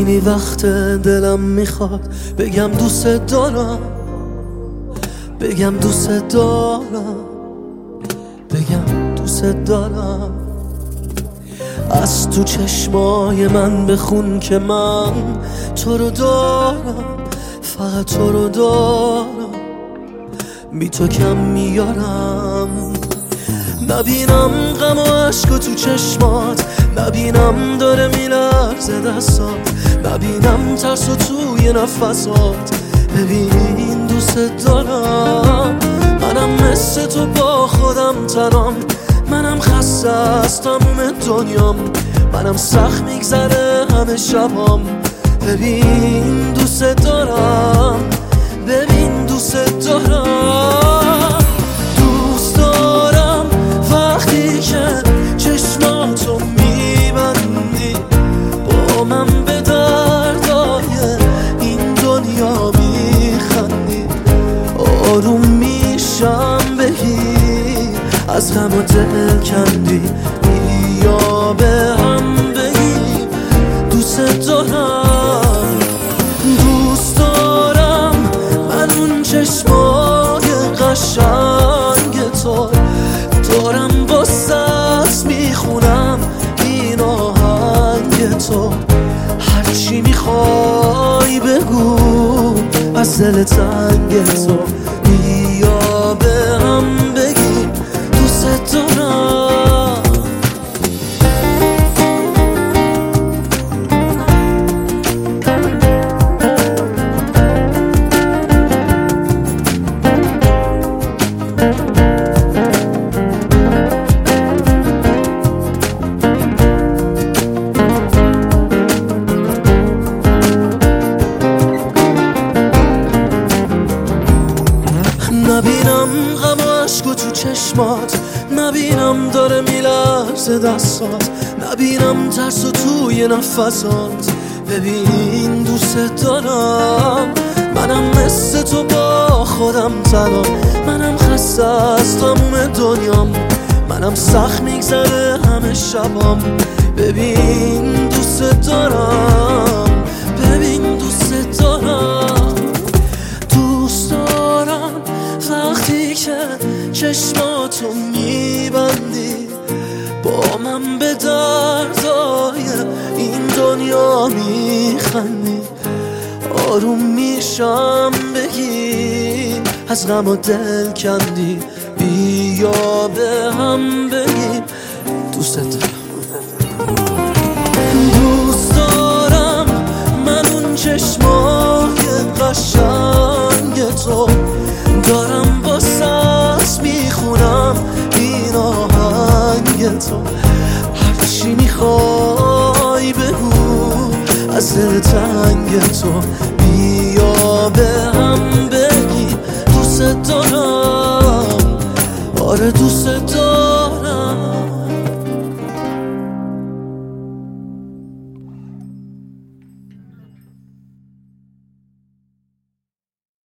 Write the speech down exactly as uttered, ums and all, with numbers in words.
خیلی وقت دلم میخواد بگم دوست دارم، بگم دوست دارم، بگم دوست دارم. از تو چشمای من بخون که من تو رو دارم، فقط تو رو دارم، بی تو کم میارم. نبینم غم و عشق تو چشمات، نبینم داره میلرزه دستات، نبینم ترس و توی نفسات. ببین دوست دارم، منم مثل تو با خودم تنام، منم خسته از تموم دنیام، منم سخت میگذره همه شبام. ببین دوست دارم، ببین دوست دارم. دوست دارم وقتی که چشماتو میبندی، با من به دردای این دنیا میخندی، آروم میشم بگی از غم و دل کندی، بیا به هم بگیم دوست دارم. دوست دارم من اون چشمای قشنگ تو دارم، با سست میخونم این آهنگ تو، هرچی میخوای بگو از دل تنگ تو، بیا به هم بگیم دوست دارم. نبینم غم و عشق تو چشمات، نبینم داره میلرزه دستات، نبینم ترس و توی نفسات. ببین دوست دارم، منم مثل تو با خودم تنام، منم خسته از تموم دنیام، منم سخت میگذره همه شبام. ببین دوست دارم، ببین دوست دارم. دوست دارم وقتی که چشماتو میبندی، با من به دردای این دنیا میخندی، آروم میشم بگی از غم و دل کندی، بیا به هم بگیم دوست دارم. دوست دارم من اون چشمای قشنگ تو دارم، با سست میخونم این آهنگ تو، هرچی میخوای بگو از دل تنگ تو، بیا به هم بگی دوست دارم. آره دوست دارم.